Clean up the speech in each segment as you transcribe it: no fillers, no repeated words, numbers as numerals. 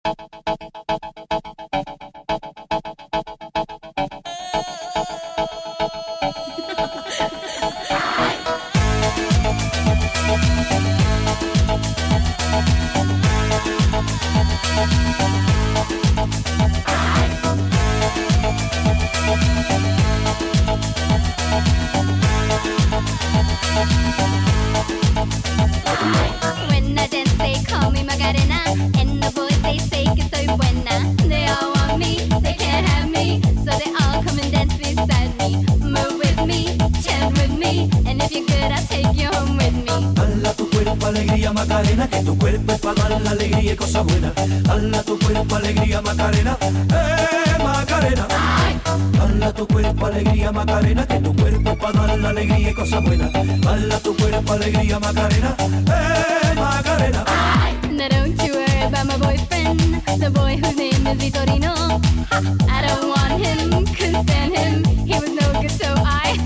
When I dance, they call me Macarena, and the boys they say que soy buena. They all want me, they can't have me, so they all come and dance beside me. Move with me, chant with me, and if you're good, I'll take you home with me. Hala tu cuerpo, alegría, Macarena, que tu cuerpo es para dar la alegría y cosas buenas. Hala tu cuerpo, alegría, Macarena, Macarena. Hala tu cuerpo, alegría, Macarena, que tu cuerpo es para dar la alegría y cosas buenas. Hala tu cuerpo, alegría, Macarena, Macarena. Now don't you worry about my boyfriend, the boy whose name is Vitorino. I don't want him, couldn't stand him, he was no good, so I...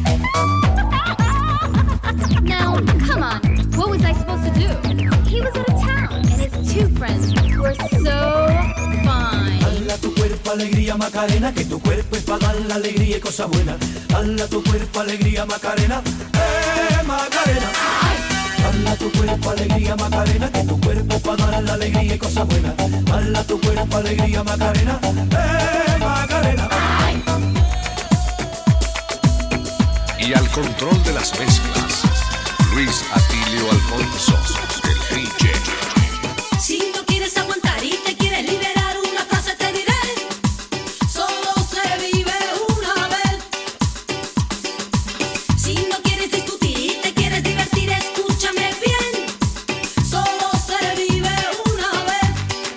Now, come on, what was I supposed to do? He was out of town, and his two friends were so fine. Hala tu cuerpo, alegría, Macarena, que tu cuerpo es para dar la alegría y cosas buenas. Hala tu cuerpo, alegría, Macarena, Macarena. Hala tu cuerpo, alegría, Macarena, que tu cuerpo es para dar la alegría y cosas buenas. Hala tu cuerpo, alegría, Macarena, Macarena. Y al control de las mezclas, Luis Atilio Alfonso, el DJ. Si no quieres aguantar y te quieres liberar, una frase te diré: solo se vive una vez. Si no quieres discutir y te quieres divertir, escúchame bien: solo se vive una vez.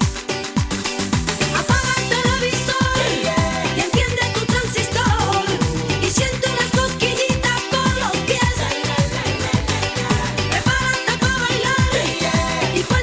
Apaga el televisor y enciende tu transistor y siente unas cosquillitas con los pies. Prepárate para bailar y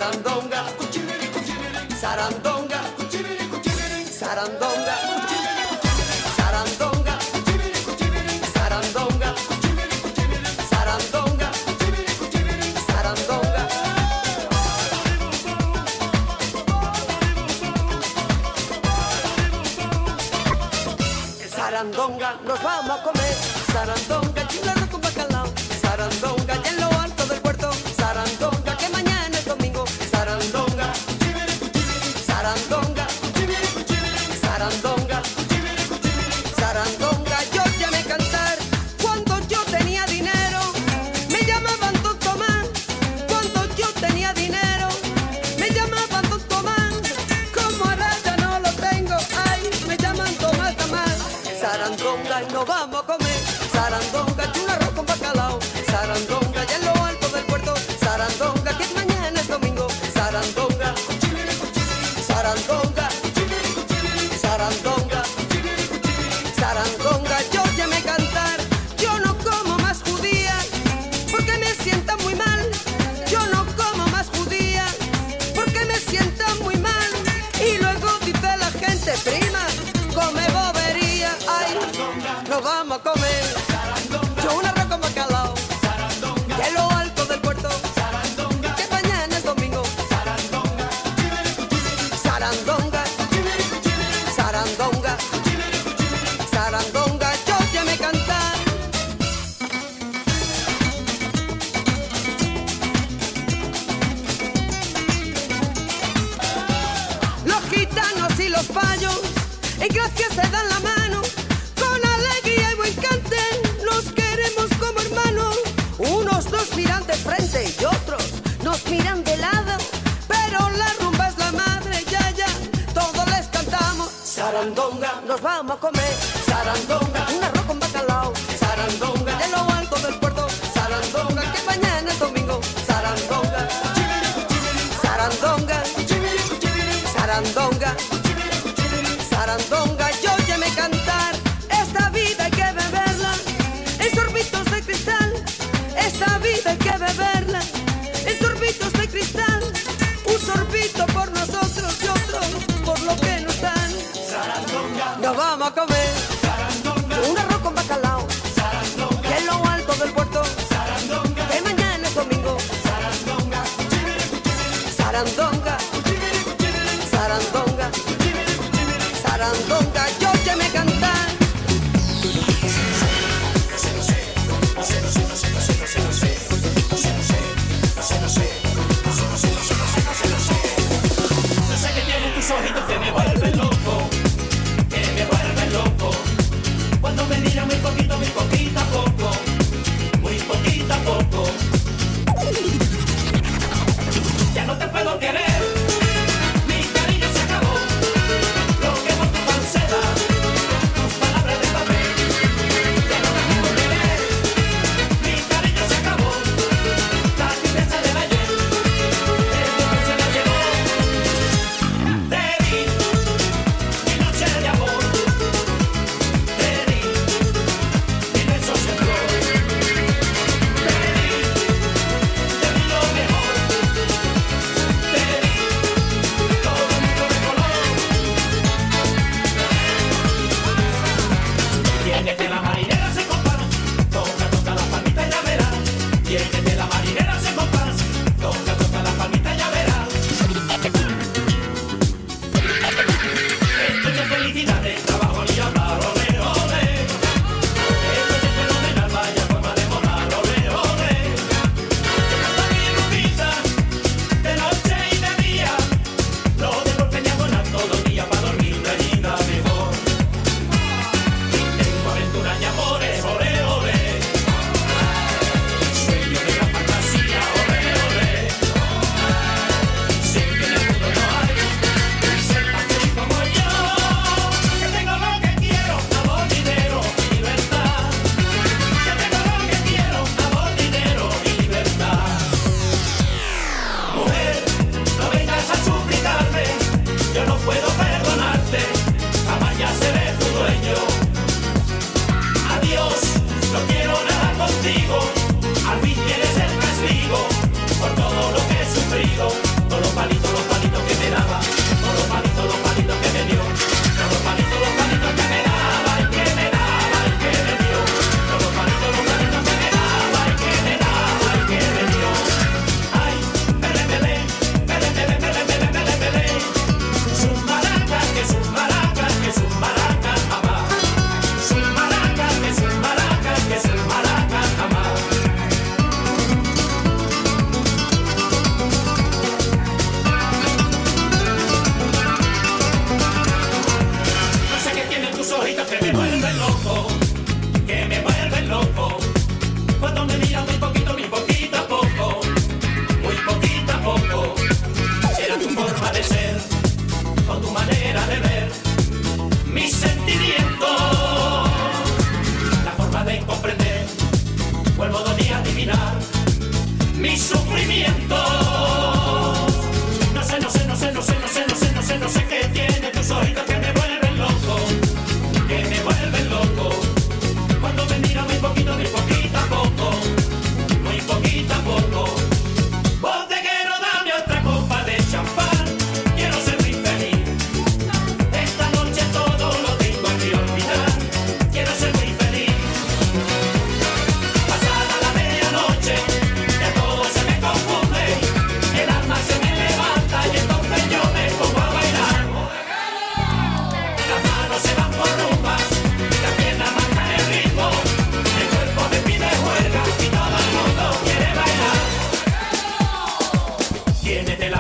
sarandonga, sarandonga, sarandonga, sarandonga, sarandonga, sarandonga, sarandonga. Sarandonga, nos vamos a comer. Sarandonga, chulada con bacalao. Sarandonga, y en lo alto del puerto. Sarandonga, que mañana es domingo. Sarandonga, sarandonga, sarandonga, sarandonga. Yo llamé a cantar cuando yo tenía dinero. Me llamaban Don Tomás. Cuando yo tenía dinero, me llamaban Don Tomás. Como ahora ya no lo tengo, ay, me llaman Tomás Tomás. Sarandonga, y nos vamos a comer. Sarandonga, un arroz con bacalao. Sarandonga, y en lo alto del puerto. Sarandonga, que mañana es domingo. Sarandonga, sarandonga, sarandonga, sarandonga. Yo llamé a cantar. Yo no como más judía porque me sienta muy mal. Yo no como más judía porque me sienta muy mal. Y luego dice la gente, prima, come bobería. Ay, nos vamos a comer. Yo un arroz con bacalao. Y en lo alto del puerto. Que mañana es domingo. Sarandonga, sarandonga, sarandonga. Yo llamé a cantar. Los gitanos y los payos en gracia se dan la mano. Con alegría y buen cante nos queremos como hermanos. Unos nos miran de frente y otros nos miran de lado. Pero la rumba es la madre, ya, ya, todos les cantamos. Sarandonga, nos vamos a comer. Sarandonga, un arroz con bacalao. Sarandonga, en lo alto del puerto. Sarandonga, que mañana es domingo. Sarandonga, sarandonga, sarandonga, sarandonga. Yo llamé a cantar. Esta vida hay que beberla en sorbitos de cristal. Esta vida hay que beberla en sorbitos de cristal. Un sorbito por nosotros y otro por lo que nos dan. Nos vamos a comer un arroz con bacalao. Y en lo alto del puerto. Que mañana es domingo. Sarandonga, sarandonga, sarandonga. Yo llamé a cantar. Yo sé que tienen tus ojitos que me vuelven loco, que me vuelven loco. Cuando me miran muy poquito a poco, muy poquito a poco. Ya no te puedo querer.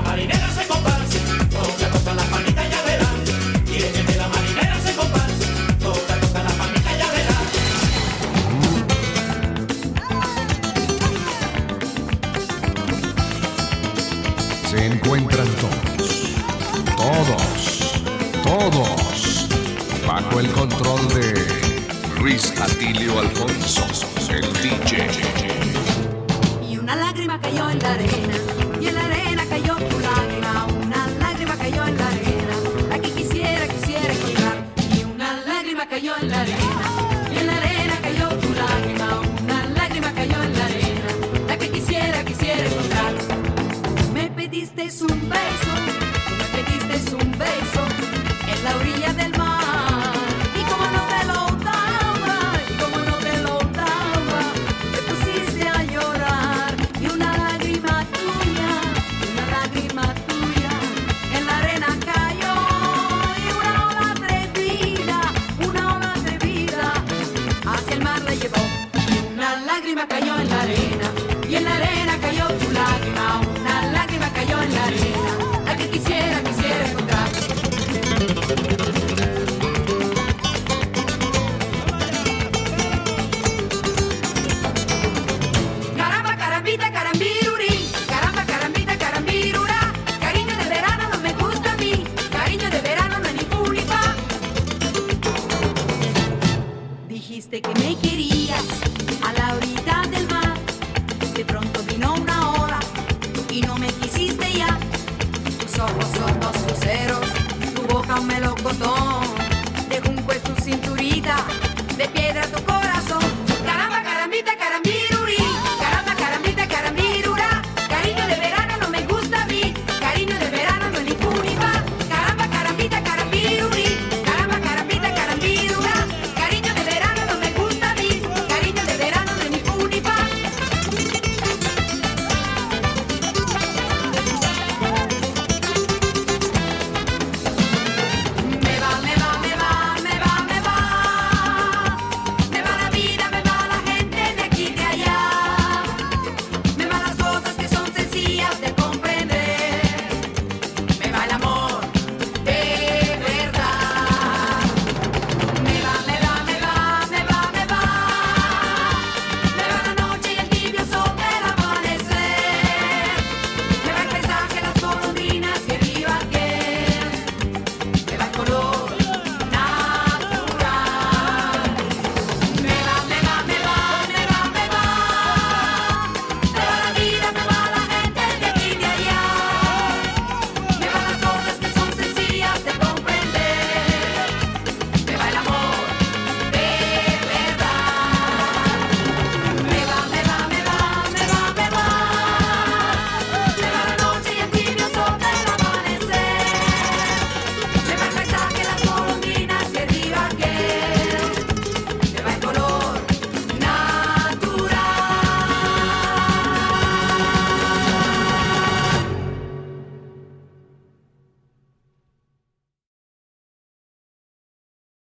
marinera se comparse, toca, toca la palmita ya verás. Quiere que la marinera se comparse, toca, toca la palmita ya verás. Se encuentran todos, bajo el control de Luis Atilio Alfonso, el DJ. Y una lágrima cayó en la arena, y en la arena cayó tu lágrima. Una lágrima cayó en la arena, la que quisiera encontrar. Y una lágrima cayó en la arena, y en la arena cayó tu lágrima. Una lágrima cayó en la arena, la que quisiera encontrar. Me pediste un beso, en la orilla del mar. Y como no te lo daba, te pusiste a llorar. Y una lágrima tuya, en la arena cayó. Y una ola atrevida, hacia el mar la llevó. Y una lágrima cayó en la arena, y en la arena cayó tu lágrima. Una lágrima cayó en la arena, la que quisiera encontrar. Caramba, carambita, carambirurí. Caramba, carambita, carambirurá. Cariño de verano no me gusta a mí. Cariño de verano no es ni fu ni fa. Dijiste que me querías a la orilla del mar. De pronto vino una ola y no me quisiste ya. Tus ojos son dos luceros, tu boca un melocotón.